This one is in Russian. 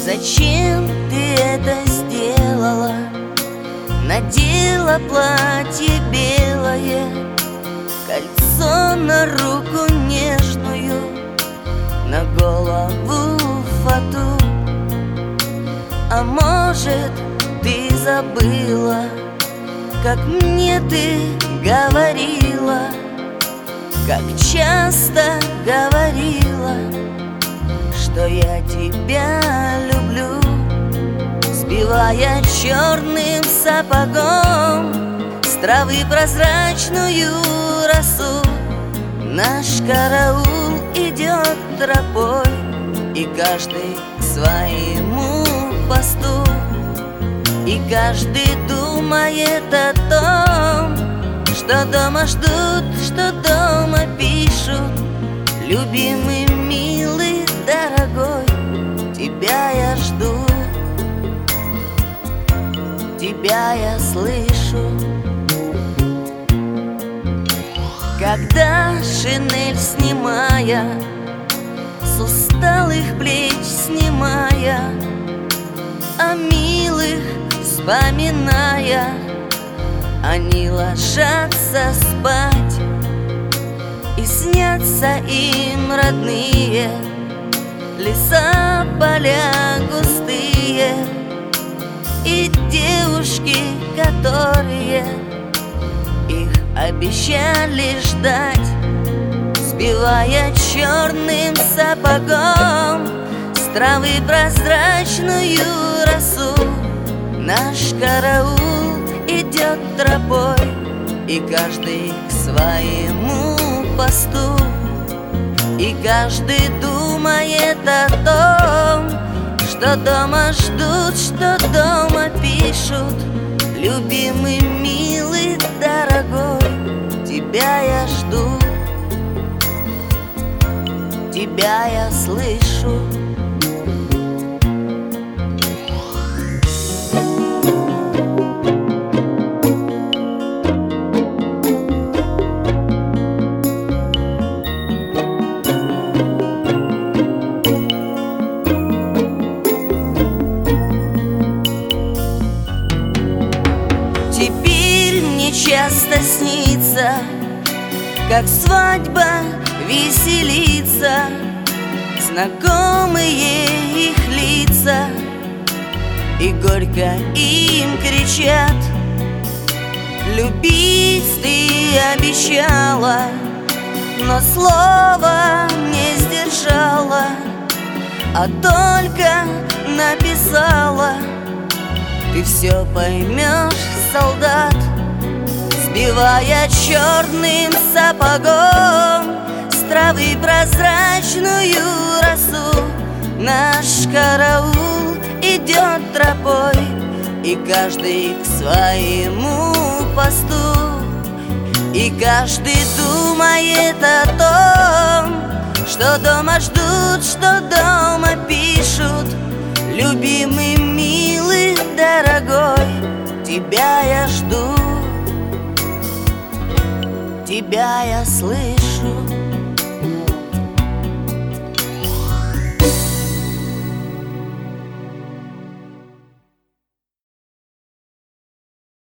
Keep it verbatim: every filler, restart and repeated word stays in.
Зачем ты это сделала? Надела платье белое, кольцо на руку нежную, на голову фату. А может, ты забыла, как мне ты говорила, как часто говорила, что я тебя люблю. Сбивая черным сапогом с травы прозрачную росу, наш караул идет тропой, и каждый к своему посту. И каждый думает о том, что дома ждут, что дома пишут. Любимый, милый, дорогой, тебя я жду, тебя я слышу. Когда шинель снимая, с усталых плеч снимая, о милых вспоминая, они ложатся спать, и снятся им родные леса, поля густые, и девушки, которые их обещали ждать. Сбивая черным сапогом с травы прозрачную росу, наш караул идет тропой, и каждый к своему посту. И каждый думает о том, что дома ждут, что дома пишут. Любимый, милый, дорогой, тебя я жду, тебя я слышу. Теперь мне часто снится, как свадьба веселится, знакомые их лица, и горько им кричат: любить ты обещала, но слова не сдержала, а только написала. Ты все поймешь, солдат. Сбивая черным сапогом с травы прозрачную росу, наш караул идет тропой, и каждый к своему посту. И каждый думает о том, что дома ждут, что дома пишут. Любимый, милый, дорогой, тебя я жду, тебя я слышу.